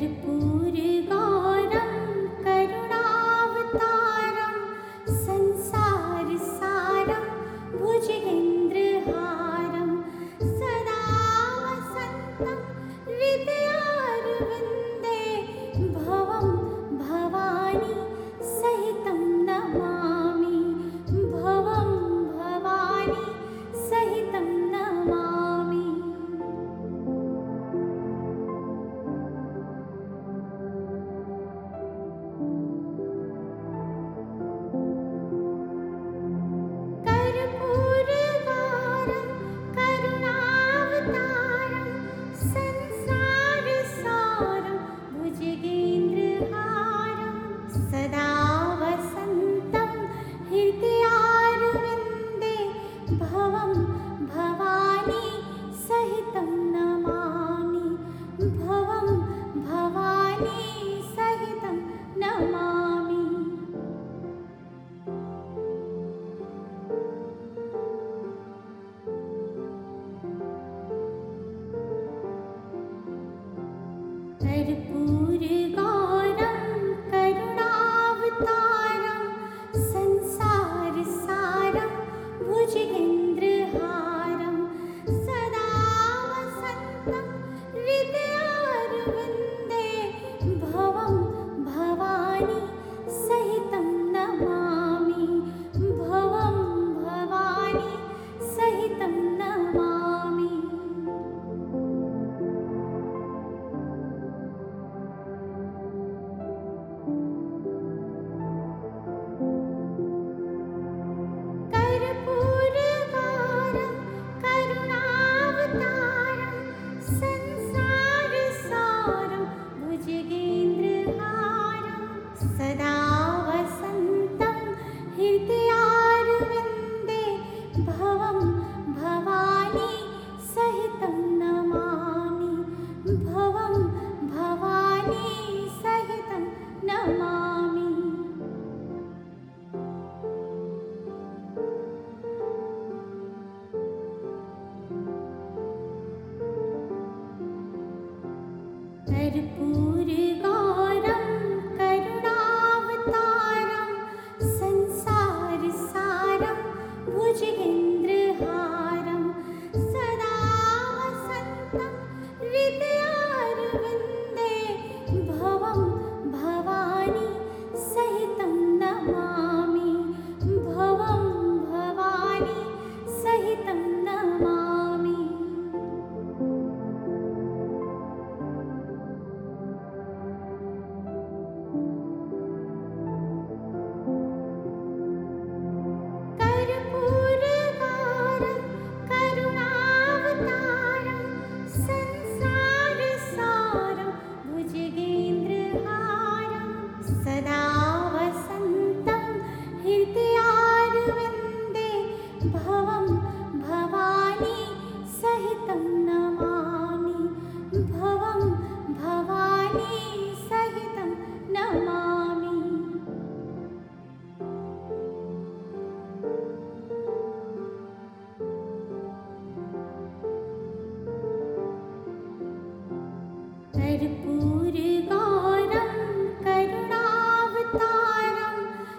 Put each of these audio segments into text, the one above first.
कर्पूरगौरं करुणावतारं संसारसारं भुजगेन्द्रहारं सदा वसन्तं हृदयारविन्दे भवं भवानी सहितं नमामि भवं भवानी सहितं नमामि। कर्पूरगौरं करुणावतारं संसारसारं भुजगेन्द्रहारं सदा वसन्तं हृदयारविन्दे भवं भवानी सहितं नमामि भवं भवानी सहितं नमामि। कर्पूरगौरं करुणावतारं संसारसारं भुजगेन्द्रहारं सदा वसन्तं हृदयारविन्दे भवं भवानी सहितं नमामि भवं भवानी सहितं नमामि। कर्पूरगौरं करुणावतारं संसारसारं भुजगेन्द्रहारं सदा वसन्तं हृदयारविन्दे भवं भवानी सहितं नमामि भवं भवानी सहितं नमामि। कर्पूरगौरं करुणावतारं संसारसारं भुजगेन्द्रहारं सदा वसन्तं हृदयारविन्दे भवं भवानी सहितं नमामि भवं भवानी सहितं नमामि। कर्पूरगौरं करुणावतारं संसारसारं भुजगेन्द्रहारं सदा वसन्तं हृदयारविन्दे भवं भवानी सहितं नमामि भवं भवानी सहितं नमामि। कर्पूरगौरं करुणावतारं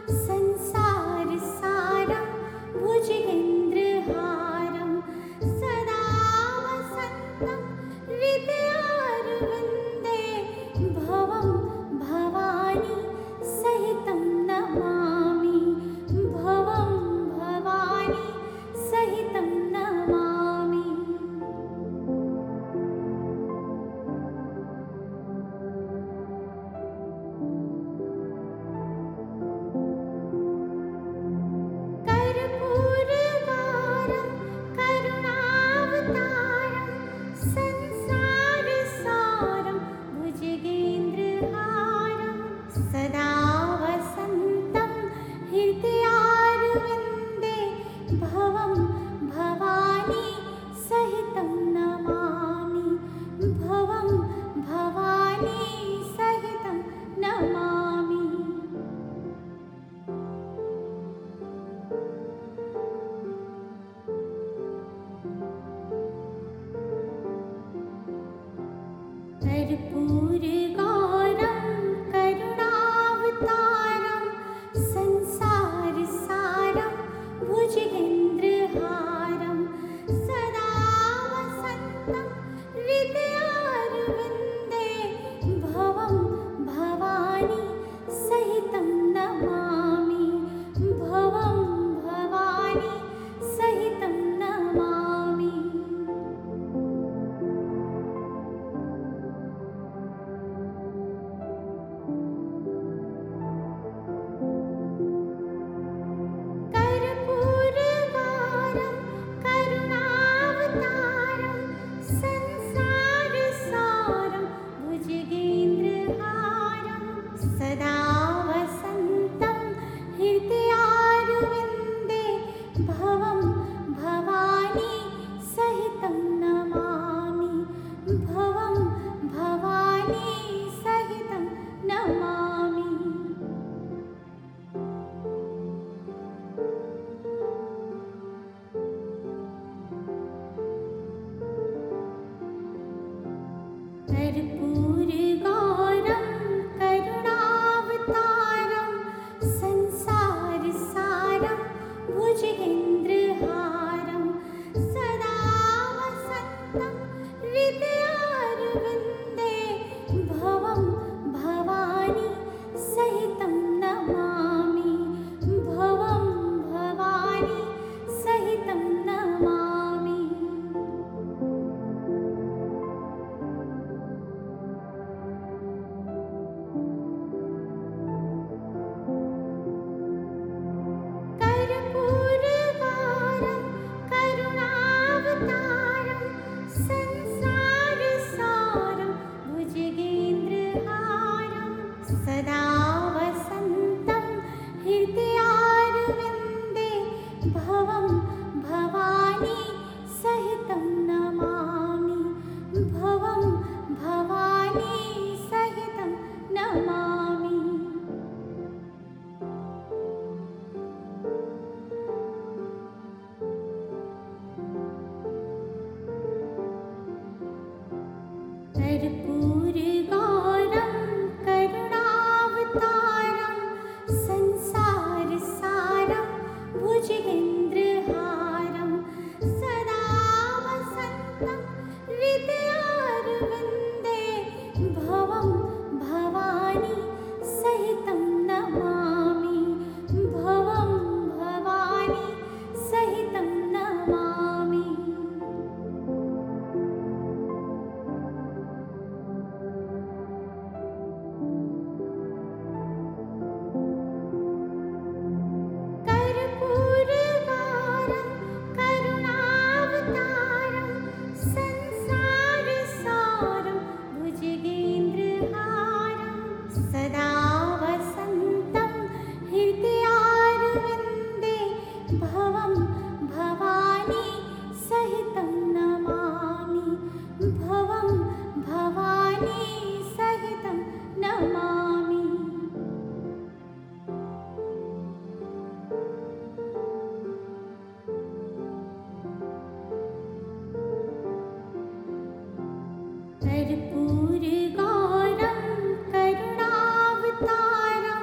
संसारसारं भुजगेन्द्रहारं सदा वसन्तं हृदयारविन्दे भवं भवानी सहितं नमामि भवं भवानी सहितं नमामि। कर्पूरगौरं करुणावतारं संसारसारं भुजगेन्द्रहारं सदा वसन्तं हृदयारविन्दे भवं भवानी सहितं नमामि भवं भवानी सहितं नमामि। कर्पूरगौरं कर्पूरगौरं करुणावतारं संसारसारं भुजगेन्द्रहारं सदा वसन्तं हृदयारविन्दे भवं भवानी सहितं नमामि भवं भवानी सहितं नमामि। कर्पूरगौरं करुणावतारं संसारसारं भुजगेन्द्रहारं सदा वसन्तं हृदयारविन्दे भवं भवानी सहितं नमामि भवं भवानी सहितं नमामि। कर्पूरगौरं करुणावतारं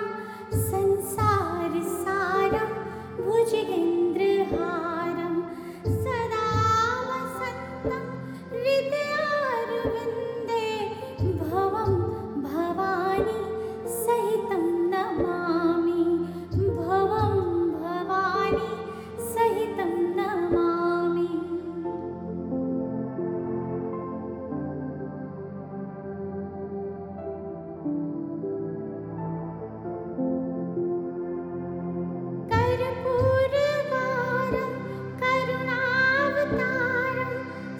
संसारसारं भुजगेन्द्रहारं सदा वसन्तं हृदयारविन्दे भवं भवानी सहितं नमामि भवं भवानी सहितं नमामि। कर्पूरगौरं करुणावतारं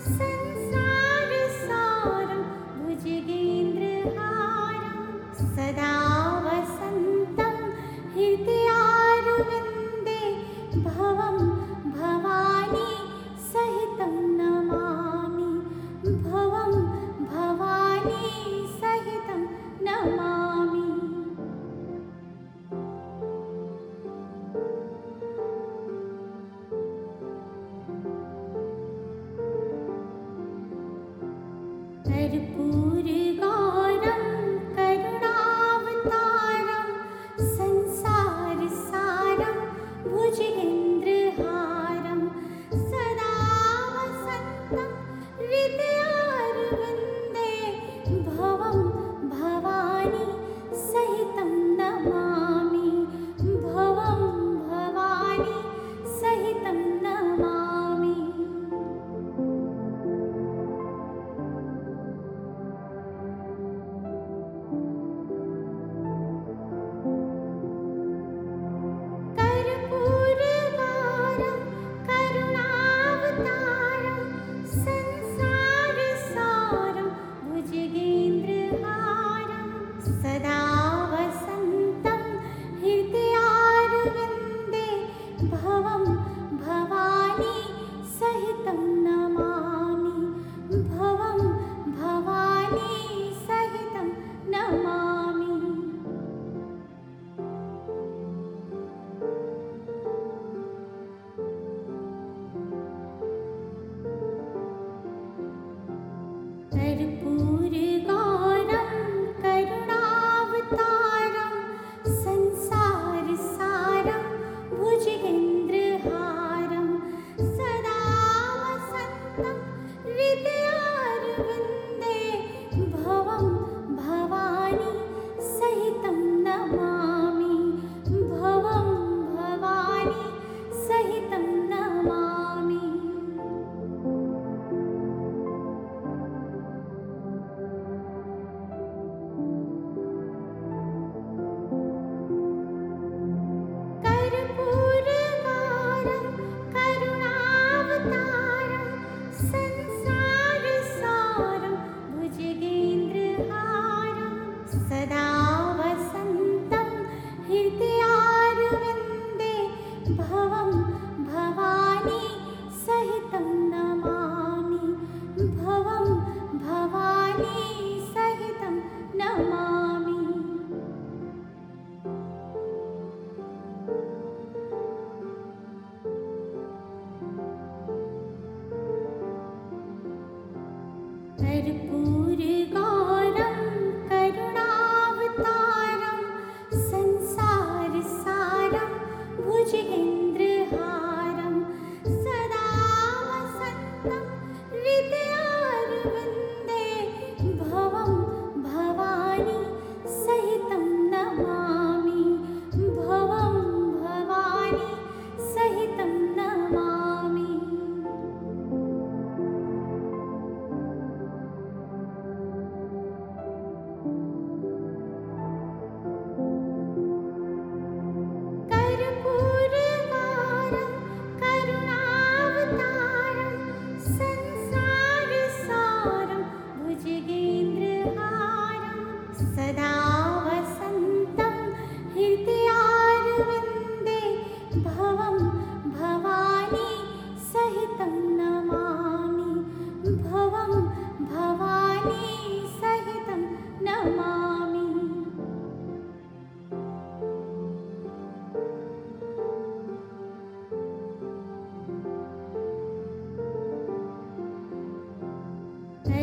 संसारसारं भुजगेन्द्रहारं सदा वसन्तं हृदयारविन्दे भवं भवानी सहितं नमामि भवं भवानी सहितं नमामि। कर्पूरगौरं करुणावतारं संसारसारं भुजगेन्द्रहारं सदा वसन्तं हृदयारविन्दे भवं भवानी सहितं नमामि भवं भवानी सहितं नमामि। कर्पूरगौरं करुणावतारं संसारसारं भुजगेन्द्रहारं सदा वसन्तं हृदयारविन्दे भवं भवानी सहितं नमामि भवं भवानी सहितं नमामि। कर्पूरगौरं करुणावतारं संसारसारं भुजगेन्द्रहारं सदा वसन्तं हृदयारविन्दे भवं भवानी सहितं नमामि भवं भवानी सहितं नमामि।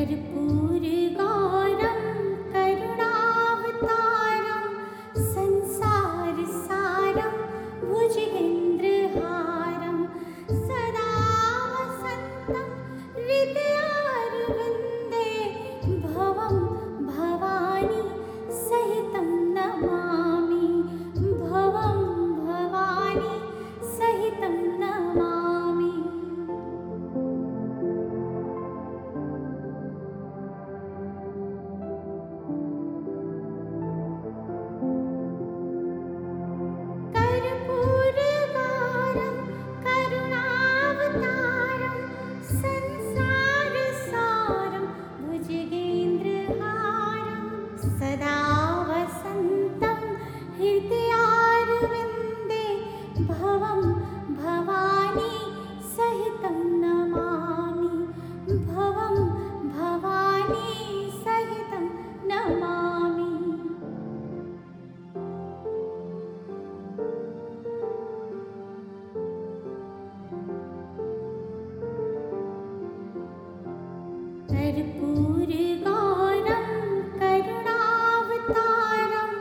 कर्पूरगौरं करुणावतारं संसारसारं भुजगेन्द्रहारं सदा वसन्तं हृदयारविन्दे भवं भवानी सहितं नमामि भवं भवानी सहितं नमामि। कर्पूरगौरं करुणावतारं संसारसारं भुजगेन्द्रहारं सदा वसन्तं हृदयारविन्दे भवं भवानी सहितं नमामि भवं भवानी सहितं नमामि। कर्पूरगौरं करुणावतारं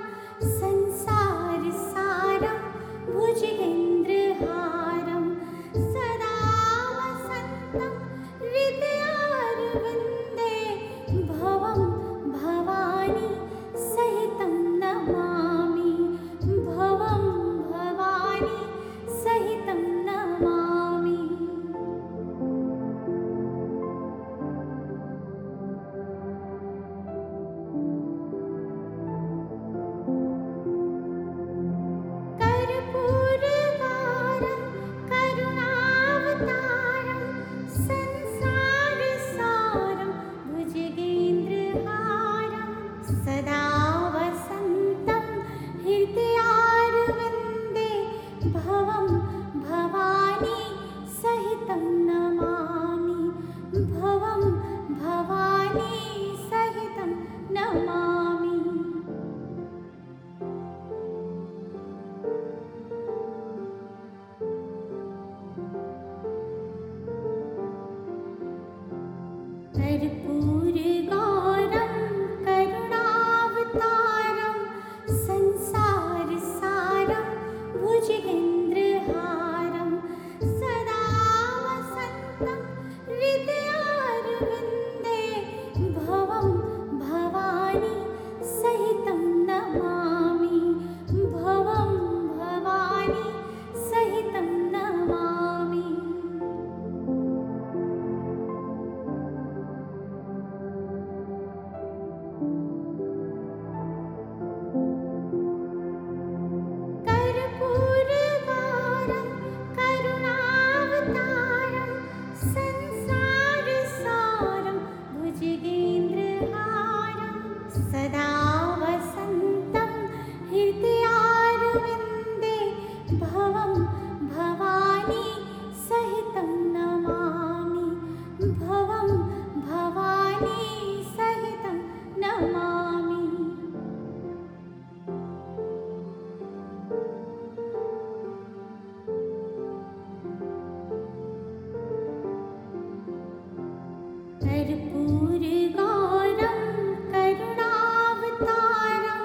संसारसारं भुजगेन्द्रहारं सदा वसन्तं हृदयारविन्दे भवं भवानी सहितं नमामि भवं भवानी सहितं नमामि। कर्पूरगौरं करुणावतारं संसारसारं भुजगेन्द्रहारं सदा वसन्तं हृदयारविन्दे भवं भवानी सहितं नमामि भवं भवानी सहितं नमामि। कर्पूरगौरं करुणावतारं संसारसारं भुजगेन्द्रहारं सदा वसन्तं हृदयारविन्दे भवं भवानी सहितं नमामि भवं भवानी सहितं नमामि। कर्पूरगौरं करुणावतारं संसारसारं भुजगेन्द्रहारं सदा वसन्तं हृदयारविन्दे भवं भवानी सहितं नमामि भवं भवानी सहितं नमामि। कर्पूरगौरं करुणावतारं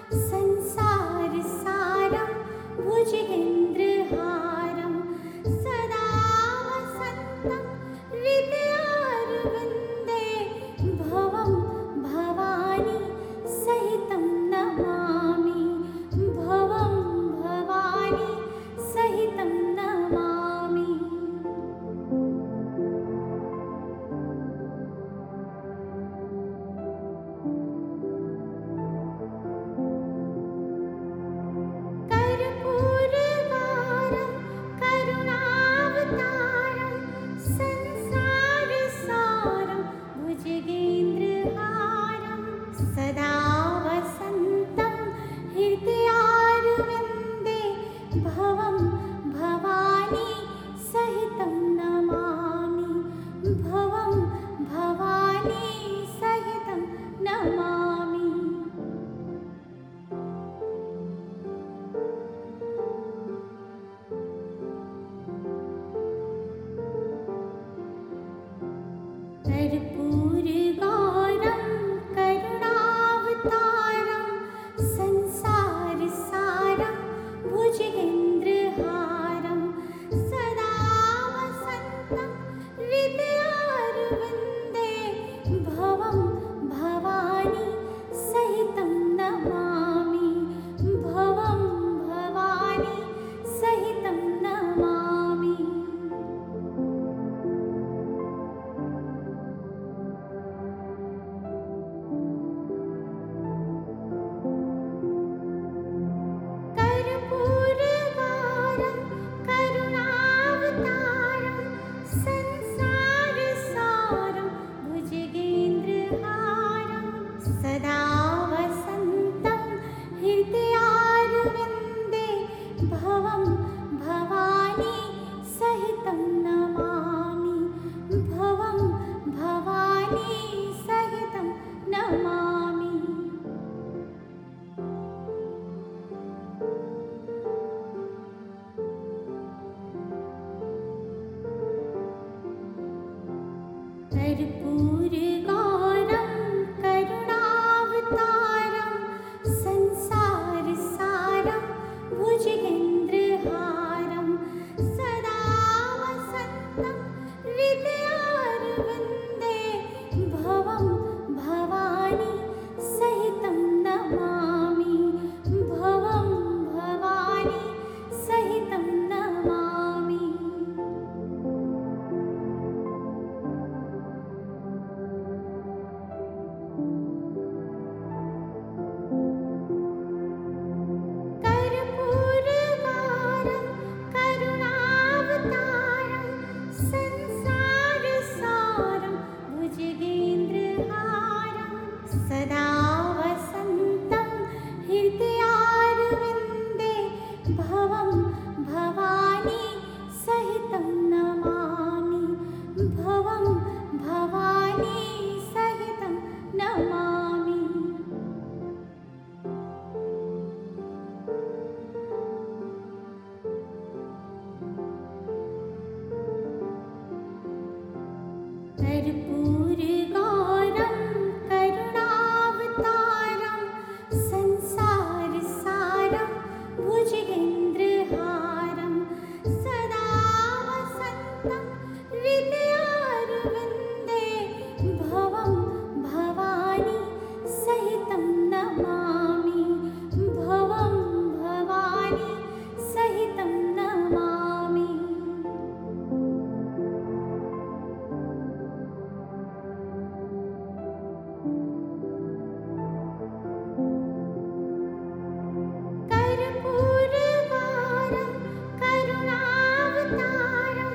संसारसारं भुजगेन्द्रहारं सदा वसन्तं हृदयारविन्दे भवं भवानी सहितं नमामि भवं भवानी सहितं नमामि। कर्पूरगौरं करुणावतारं संसारसारं भुजगेन्द्रहारं सदा वसन्तं हृदयारविन्दे भवं भवानी सहितं नमामि भवं भवानी सहितं नमामि। कर्पूरगौरं करुणावतारं संसारसारं भुजगेन्द्रहारं सदा वसन्तं हृदयारविन्दे भवं भवानी सहितं नमामि भवं भवानी सहितं नमामि। कर्पूरगौरं करुणावतारं संसारसारं भुजगेन्द्रहारं सदा वसन्तं हृदयारविन्दे भवं भवानी सहितं नमामि भवं भवानी सहितं नमामि। कर्पूरगौरं करुणावतारं संसारसारं भुजगेन्द्रहारं सदा वसन्तं हृदयारविन्दे भवं भवानी सहितं नमामि भवं भवानी सहितं नमामि। कर्पूरगौरं करुणावतारं संसारसारं भुजगेन्द्रहारं सदा वसन्तं हृदयारविन्दे भवं भवानी सहितं नमामि भवं भवानी सहितं नमामि। कर्पूरगौरं करुणावतारं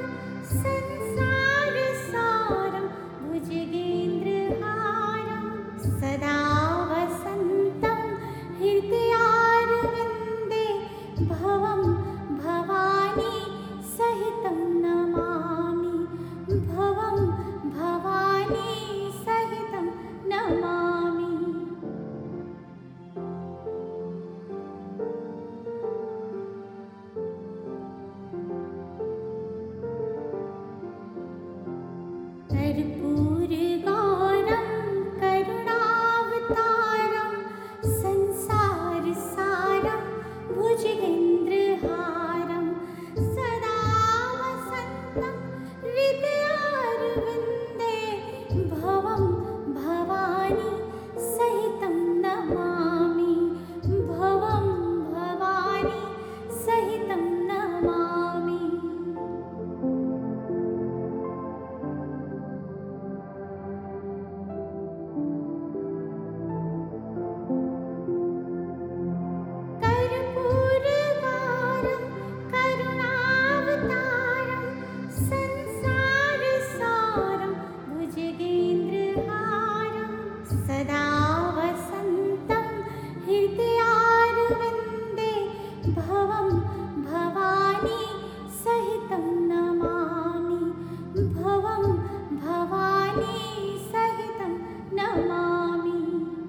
संसारसारं भुजगेन्द्रहारं सदा वसन्तं हृदयारविन्दे भवं भवानी सहितं नमामि भवं भवानी सहितं नमामि। कर्पूरगौरं